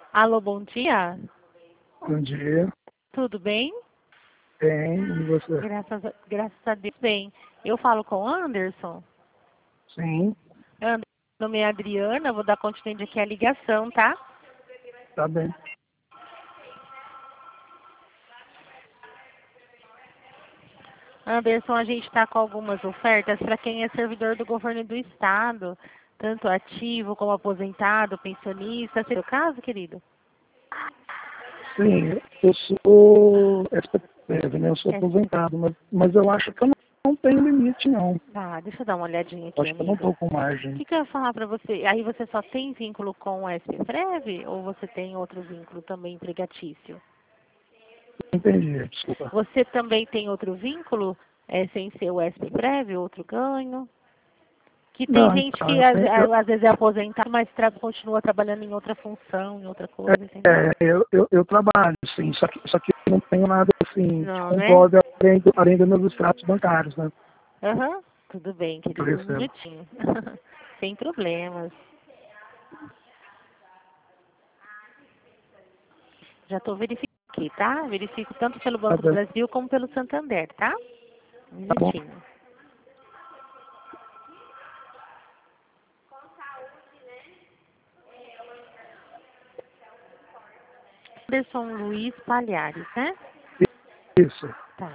Alô, bom dia. Bom dia. Tudo bem? Bem, e você? Graças a Deus, bem. Eu falo com o Anderson. Sim, Anderson, meu nome é Adriana, vou dar continuidade aqui à ligação, tá? tá bem. Anderson, a gente está com algumas ofertas para quem é servidor do governo do estado, tanto ativo como aposentado, pensionista. Seria o caso, querido? Sim, eu sou SPTV, né? Eu sou É. aposentado, mas eu acho que eu não tenho limite, não. Tá, deixa eu dar uma olhadinha Eu aqui, acho que eu não amigo. estou com O margem. que eu ia falar para você? Aí você só tem vínculo com o SPFrev ou você tem outro vínculo também empregatício? Entendi, desculpa. Você também tem outro vínculo, sem ser o SPFrev, outro ganho? Que tem Não, gente então, que às vezes é aposentado, mas continua trabalhando em outra função, em outra coisa, entendeu? eu trabalho, sim, só que eu não tenho nada assim que Não, né? comprove além dos meus extratos bancários, né? Aham, tudo bem, Que eu querido, um recebo. minutinho. Sem problemas. Já estou verificando aqui, tá? Verifico tanto pelo Tá Banco do bem, Brasil como pelo Santander, tá? Um tá bom. minutinho. Anderson Luiz Palhares, né? Isso. Tá.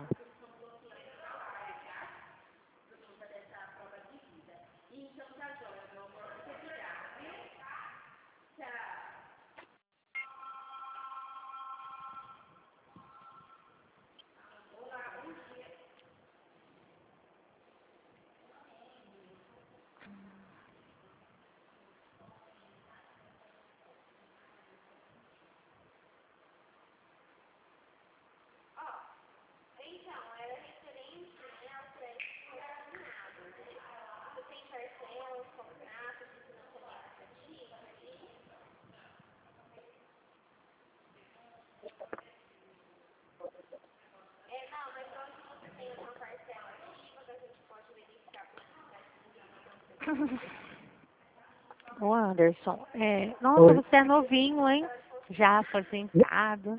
Ô Anderson, nossa, Oi. você é novinho, hein? Já aposentado.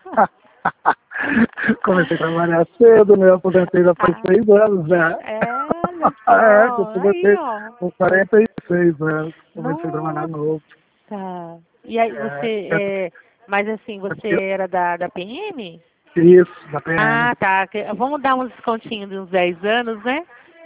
Comecei a trabalhar cedo, né? Eu aposentei já faz Ah, 6 anos, né? olha Eu só, aí, aposentei ó. com 46 anos. Comecei a trabalhar Nossa. novo. E aí É, você, mas assim, você era da PM? isso, da PM. Ah, tá. Vamos dar uns descontinhos de uns 10 anos, né?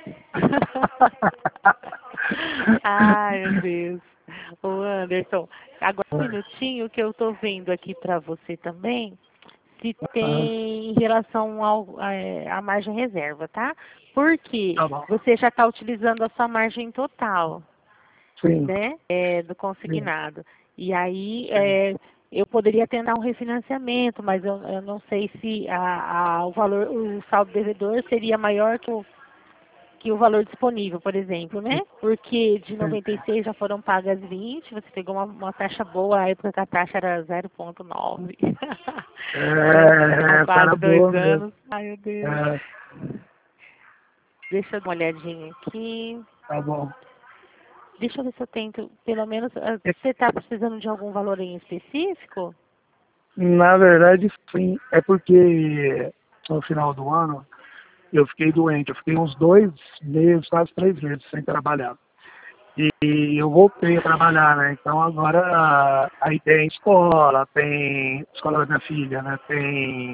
Ai, meu Deus. Ô, Anderson, agora um minutinho que eu tô vendo aqui para você também, se Ah, tem em relação à margem reserva, tá? Porque tá bom. você já está utilizando a sua margem total, Sim, né? Do sim, consignado. E aí, sim. eu poderia tentar um refinanciamento, mas eu não sei se o valor, o saldo devedor seria maior que o valor disponível, por exemplo, né? Porque de Sim. 96 já foram pagas 20, você pegou uma taxa boa, a época que a taxa era 0,9. Né? Há É, quase cara dois boa mesmo. anos. Ai, meu Deus. É, Deixa eu dar uma olhadinha aqui. tá bom. Deixa eu ver se eu tento, pelo menos, você está precisando de algum valor em específico? Na verdade, sim. É porque no final do ano eu fiquei doente. Eu fiquei uns 2 meses, quase 3 meses sem trabalhar. E eu voltei a trabalhar, né? Então agora aí tem escola da minha filha, né? Tem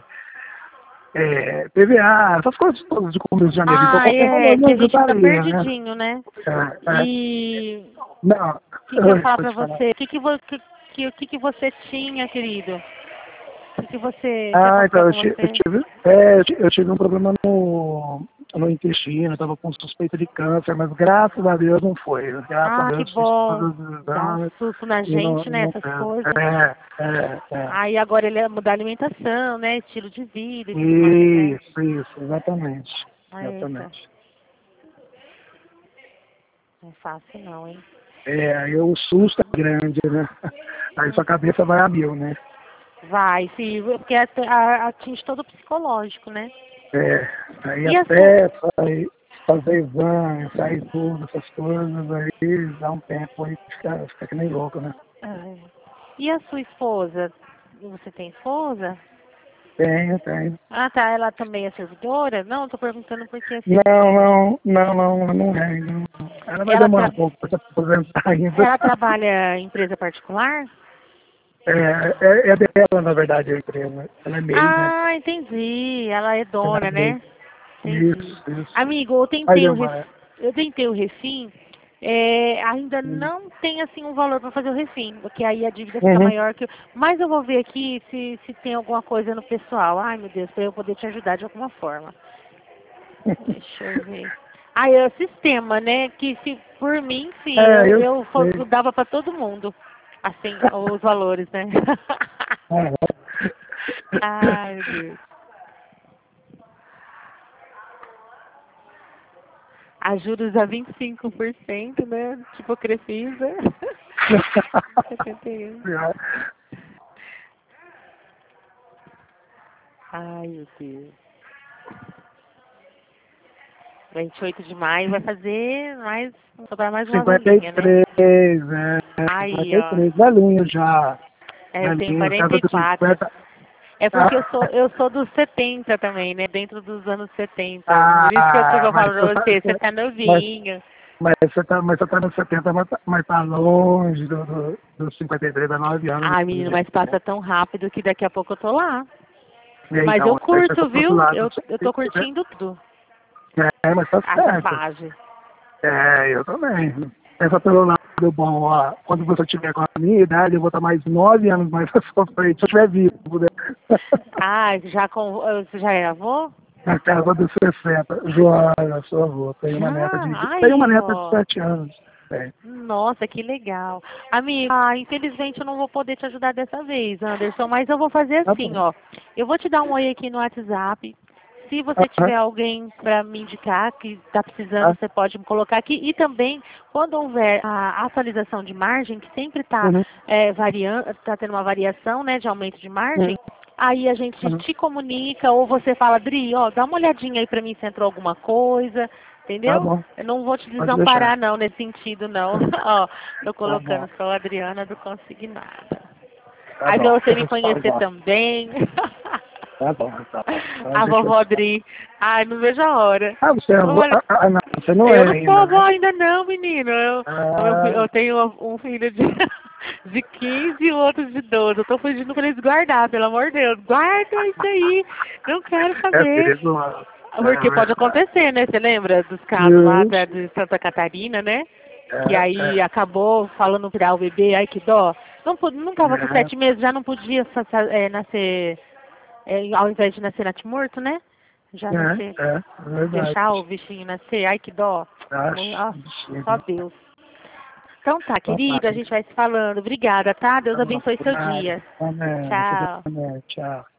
PVA, essas coisas todas de começo de janeiro. Então Ah, qualquer valor me que a gente fica ajudaria, né? perdidinho, né? É. E Não, o que eu ia falar pode pra falar. você? O que que você tinha, querido? O que você quer Ah, então aconteceu com você? eu tive um problema no intestino, eu tava com suspeita de câncer, mas graças a Deus não foi. Graças a Ah, que Deus fiz bom. todos os Dá um exames susto na e não, gente, né, não essas teve. coisas. É. Aí agora ele ia mudar a alimentação, né, estilo de vida e tudo mais, né? Isso, exatamente. Eita, Exatamente. não é fácil não, hein? Aí o susto é grande, né? Aí sua cabeça vai a mil, né? Vai, sim, porque atinge todo o psicológico, né? Aí E assim, até fazer exame, sair tudo, essas coisas, aí dá um tempo aí que fica que nem louco, né? ai. E a sua esposa? Você tem esposa? Tenho. Ah, tá. Ela também é servidora? Não, eu tô perguntando porque assim. Não é. Não. Ela vai Ela, demorar um pouco para se aposentar ainda. ela trabalha em empresa particular? É dela, na verdade, a empresa. Ela é MEI, né? Ah, entendi. Ela é Ela dona, é MEI. né? Entendi. Isso. Amigo, Vai demorar. eu tentei o refim, ainda não tem assim um valor para fazer o refim, porque aí a dívida fica Uhum. maior que. Mas eu vou ver aqui se tem alguma coisa no pessoal. Ai, meu Deus, para eu poder te ajudar de alguma forma. Deixa eu ver. Ah, é o sistema, né? Que se por mim, sim, Eu sei. eu dava para todo mundo, assim, os valores, né? Aham. Ai, meu Deus. A juros a 25%, né? Tipo Crefisa. 71. Ai, meu Deus. 28 de maio vai fazer mais, sobrar mais uma vaguinha, né? 53, né? Aí, ó. 53, velhinho já. Eu tenho Velhinho, casa dos 44. 50. É porque Ah, eu sou dos 70 também, né? Dentro dos anos 70. Por isso que eu mas falo pra você tá mas, novinho. mas você tá nos 70, mas tá longe dos 53 a 9 anos. Ai, menino, mas passa tão rápido que daqui a pouco eu tô lá. Mas eu Então, aí você tá curto, pro outro viu? lado. Eu tô curtindo tudo. Mas tá Essa certo. fase. Eu também. Pensa pelo lado bom, ó. Quando você tiver com a minha idade, eu vou estar mais 9 anos mais à sua frente, se eu estiver vivo, né? Ah, você já é avô? Na casa dos 60. Joana, sua avó. Já? Tem uma Ai, neta de ó. 7 anos. É. Nossa, que legal. Amigo, infelizmente eu não vou poder te ajudar dessa vez, Anderson, mas eu vou fazer Tá assim, bom. ó. Eu vou te dar um oi aqui no WhatsApp. Se você tiver Aham, alguém para me indicar que está precisando, tá. você pode me colocar aqui. E também, quando houver a atualização de margem, que sempre está Uhum, variando, está tendo uma variação, né, de aumento de uhum, margem, aí a gente uhum. te comunica ou você fala, Dri, ó, dá uma olhadinha aí para mim se entrou alguma coisa, Tá entendeu? bom. Eu não vou te Pode deixar. desamparar não nesse sentido não. Ó, tô Tá colocando bom. só a Adriana do Consignada. Tá Aí pra bom. você me Tá conhecer bom. também. Tá bom, então. A Deixa eu... vovó Dri. Ai, não vejo a hora. Você é avó? Olha, Não, você não eu é não sou ainda, avó né? ainda não, menino. Ah, Eu tenho um filho de, de 15 e outro de 12. Eu tô pedindo pra eles guardar, pelo amor de Deus. Guarda isso aí. Não quero é saber. perigoso. É Porque pode verdade. acontecer, né? Você lembra dos casos lá Isso. de Santa Catarina, né? Que aí É. acabou falando virar o bebê, ai que dó. Não tava com É. 7 meses, já não podia nascer, ao invés de nascer natimorto, né? Já nascer, É verdade. deixar o bichinho nascer, ai que dó. Acho, Nossa, só bexiga. Deus. Então tá, Então tá. querido, a gente vai se falando. Obrigada, tá? Deus Tá bom. abençoe Por seu nada. dia. Amém. Você Tchau. também. Tchau.